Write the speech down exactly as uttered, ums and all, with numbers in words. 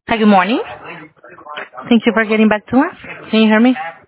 Hi, good morning. Thank you for getting back to us. Can you hear me?